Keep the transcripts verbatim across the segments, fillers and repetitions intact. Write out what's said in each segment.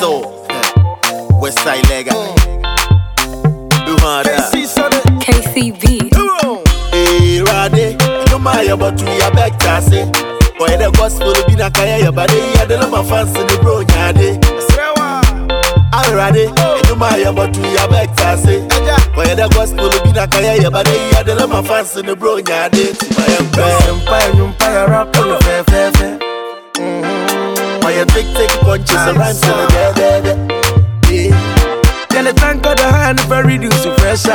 Crystal, Westside Lega. Do harder. K C B. Hey, Rade, no matter but we are back to say. Boy, the gospel be na kaya, but they are the number fans in the bro, yade. I'm ready, no matter but we are back to say. Boy, the gospel be na kaya, but they are the number fans in the bro, yade. I am best, empire, empire, rap, and fair, fair, fair. Why you take take punches and rhymes in the dead, dead. Can the tank of the hand for reduce the pressure?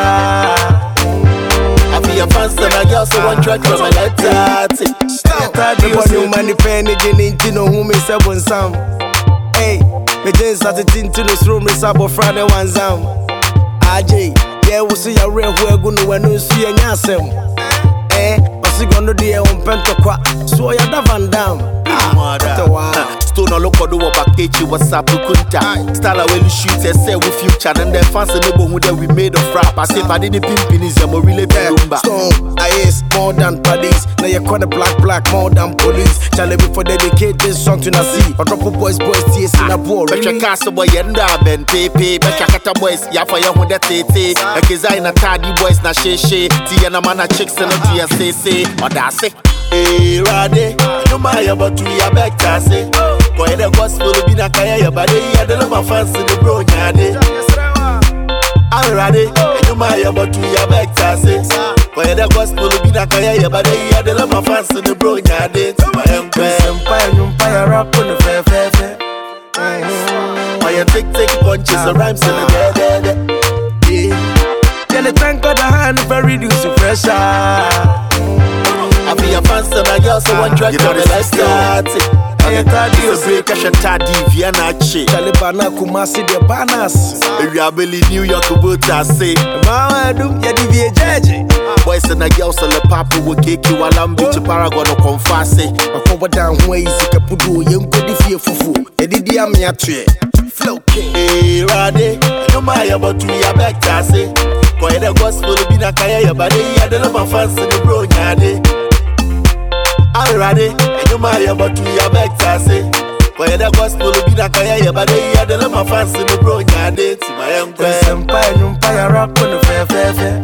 I be a fans and I also want track from my letter. Stop. You want your money penny, you know who me say one some. Hey, me just started into this room, it's about Friday one some. A J, yeah, we see a real we're going to win, see a nyasem. Eh, what's it gonna do on Pentaqua? So I have Van Dam. Stone all look do about Kechi, what's up to Kunta. Style away you shoot and say with future and then fans and neighborhood that we made of rap. I say if I didn't pimp in his more really Lumba. Stone, I is more than police. Now you call the black black more than police. Charlie before dedicate this song to Nasi. Or drop a boys boys tears in a ball. Bet your castle boy and Ben Pepe. Bet your kata boys, ya for your hood that tete. A kizai na tadi boys na she she. Tia na mana chicks and a tia say say. Or that's it. Hey, Rade, no matter but we are back to say. Boy, the gospel be na kaya, but they are the number fans in the bro, yade. I'm ready, no matter but we are back to say. Boy, the gospel be na kaya, but they are the number fans in the bro, yade. I am best, empire, empire, rap on the fair, fair, fair. Why you take take punches and rhymes in the dead, dead, dead. Can the tank of the hand for reduce the pressure? I be a fans and I also want track from the last start. I thought you say Kasha Tadi Vienna Che Talibana Kumasi de Banas. We are Billy New York Buta say Mama do ya D V A judge. Boys and a girl so the papa will kick you while I'm beach paragon or confess. I forward down ways you can put you young good if you fufu. Eddie Amia tree. Flow King. Hey Rade, no matter but we are back to say. Boy the gospel be na kaya, but they are the number fans in the bro yade. I'm ready, and you matter but we are back to say. Boy, the gospel be na kaya, but they are the number fans in the bro, yade. My empire, empire, empire, rap on the fair, fair, fair.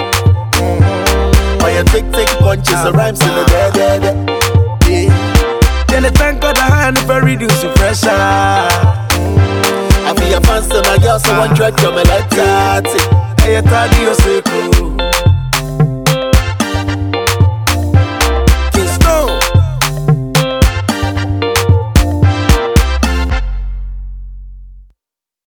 Why you take take punches and rhymes in the dead, dead, dead. Can the tank of the hand for reduce the pressure? I be a fans and I also want track from my letter. I thought you say cool.